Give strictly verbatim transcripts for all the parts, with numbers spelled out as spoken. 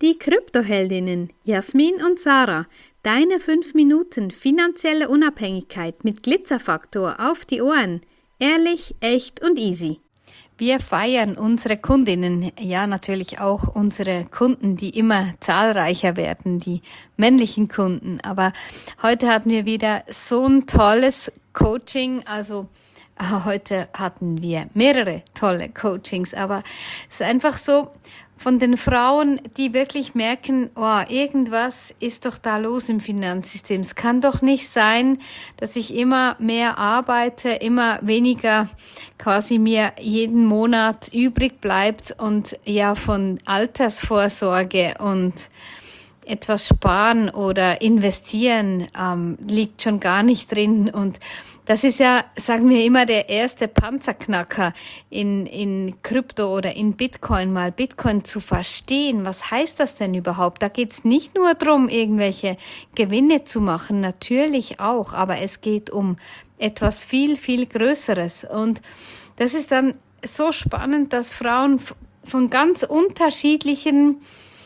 die Kryptoheldinnen Jasmin und Sarah. Deine fünf Minuten finanzielle Unabhängigkeit mit Glitzerfaktor auf die Ohren. Ehrlich, echt und easy. Wir feiern unsere Kundinnen, ja natürlich auch unsere Kunden, die immer zahlreicher werden, die männlichen Kunden. Aber heute hatten wir wieder so ein tolles Coaching, also heute hatten wir mehrere tolle Coachings, aber es ist einfach so von den Frauen, die wirklich merken, oh, irgendwas ist doch da los im Finanzsystem. Es kann doch nicht sein, dass ich immer mehr arbeite, immer weniger quasi mir jeden Monat übrig bleibt und ja von Altersvorsorge und etwas sparen oder investieren ähm, liegt schon gar nicht drin. Und das ist ja, sagen wir immer, der erste Panzerknacker in, in Krypto oder in Bitcoin, mal Bitcoin zu verstehen. Was heißt das denn überhaupt? Da geht es nicht nur darum, irgendwelche Gewinne zu machen, natürlich auch, aber es geht um etwas viel, viel Größeres. Und das ist dann so spannend, dass Frauen von ganz unterschiedlichen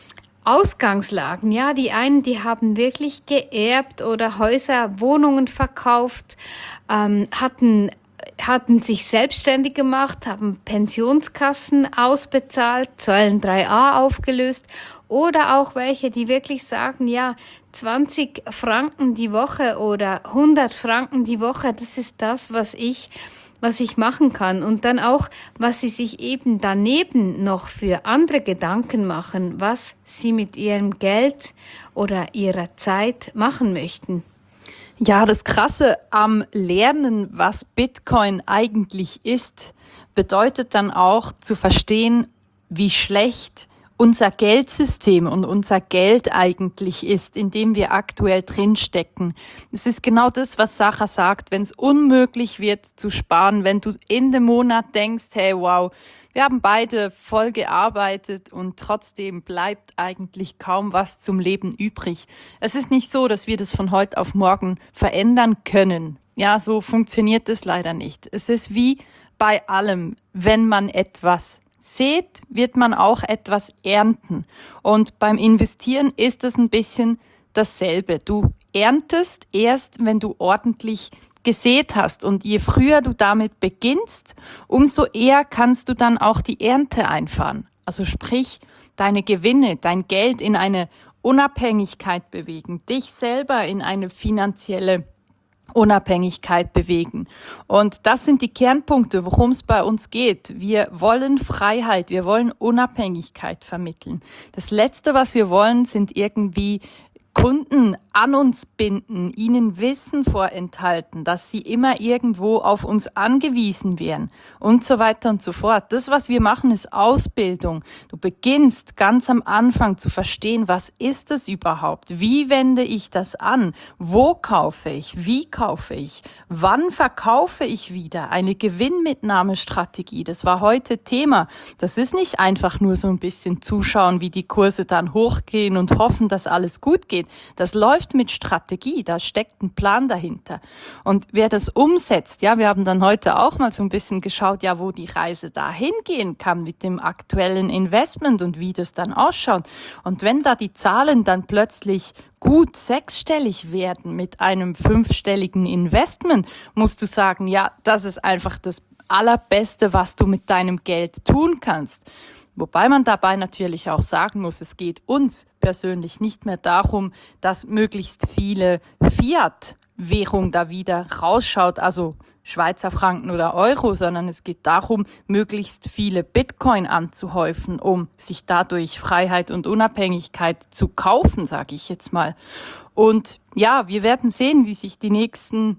Ausgangslagen, ja, die einen, die haben wirklich geerbt oder Häuser, Wohnungen verkauft, ähm, hatten hatten sich selbstständig gemacht, haben Pensionskassen ausbezahlt, Säulen drei a aufgelöst oder auch welche, die wirklich sagen, ja, zwanzig Franken die Woche oder hundert Franken die Woche, das ist das, was ich was ich machen kann und dann auch, was sie sich eben daneben noch für andere Gedanken machen, was sie mit ihrem Geld oder ihrer Zeit machen möchten. Ja, das Krasse am Lernen, was Bitcoin eigentlich ist, bedeutet dann auch zu verstehen, wie schlecht unser Geldsystem und unser Geld eigentlich ist, in dem wir aktuell drinstecken. Es ist genau das, was Sarah sagt, wenn es unmöglich wird zu sparen, wenn du in dem Monat denkst, hey, wow, wir haben beide voll gearbeitet und trotzdem bleibt eigentlich kaum was zum Leben übrig. Es ist nicht so, dass wir das von heute auf morgen verändern können. Ja, so funktioniert es leider nicht. Es ist wie bei allem, wenn man etwas seht, wird man auch etwas ernten. Und beim Investieren ist es ein bisschen dasselbe. Du erntest erst, wenn du ordentlich gesät hast. Und je früher du damit beginnst, umso eher kannst du dann auch die Ernte einfahren. Also sprich, deine Gewinne, dein Geld in eine Unabhängigkeit bewegen, dich selber in eine finanzielle Unabhängigkeit bewegen. Und das sind die Kernpunkte, worum es bei uns geht. Wir wollen Freiheit, wir wollen Unabhängigkeit vermitteln. Das Letzte, was wir wollen, sind irgendwie Kunden an uns binden, ihnen Wissen vorenthalten, dass sie immer irgendwo auf uns angewiesen wären und so weiter und so fort. Das, was wir machen, ist Ausbildung. Du beginnst ganz am Anfang zu verstehen, was ist es überhaupt? Wie wende ich das an? Wo kaufe ich? Wie kaufe ich? Wann verkaufe ich wieder? Eine Gewinnmitnahmestrategie, das war heute Thema. Das ist nicht einfach nur so ein bisschen zuschauen, wie die Kurse dann hochgehen und hoffen, dass alles gut geht. Das läuft mit Strategie, da steckt ein Plan dahinter. Und wer das umsetzt, ja, wir haben dann heute auch mal so ein bisschen geschaut, ja, wo die Reise dahin gehen kann mit dem aktuellen Investment und wie das dann ausschaut. Und wenn da die Zahlen dann plötzlich gut sechsstellig werden mit einem fünfstelligen Investment, musst du sagen, ja, das ist einfach das Allerbeste, was du mit deinem Geld tun kannst. Wobei man dabei natürlich auch sagen muss, es geht uns persönlich nicht mehr darum, dass möglichst viele Fiat-Währung da wieder rausschaut, also Schweizer Franken oder Euro, sondern es geht darum, möglichst viele Bitcoin anzuhäufen, um sich dadurch Freiheit und Unabhängigkeit zu kaufen, sage ich jetzt mal. Und ja, wir werden sehen, wie sich die nächsten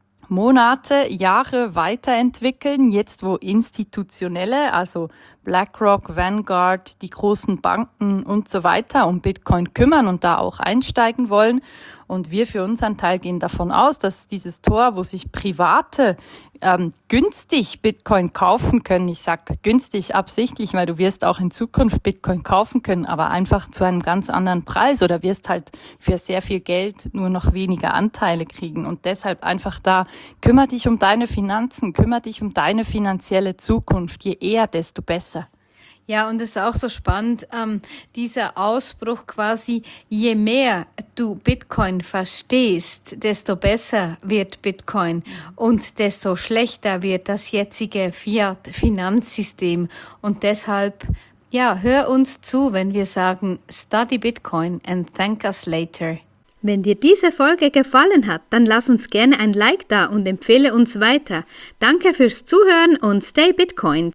Monate, Jahre weiterentwickeln, jetzt wo institutionelle, also BlackRock, Vanguard, die großen Banken und so weiter um Bitcoin kümmern und da auch einsteigen wollen. Und wir für unseren Teil gehen davon aus, dass dieses Tor, wo sich Private ähm, günstig Bitcoin kaufen können, ich sage günstig absichtlich, weil du wirst auch in Zukunft Bitcoin kaufen können, aber einfach zu einem ganz anderen Preis oder wirst halt für sehr viel Geld nur noch weniger Anteile kriegen. Und deshalb einfach da, kümmere dich um deine Finanzen, kümmere dich um deine finanzielle Zukunft. Je eher, desto besser. Ja, und es ist auch so spannend, ähm, dieser Ausbruch quasi, je mehr du Bitcoin verstehst, desto besser wird Bitcoin und desto schlechter wird das jetzige Fiat-Finanzsystem. Und deshalb, ja, hör uns zu, wenn wir sagen, study Bitcoin and thank us later. Wenn dir diese Folge gefallen hat, dann lass uns gerne ein Like da und empfehle uns weiter. Danke fürs Zuhören und stay Bitcoin.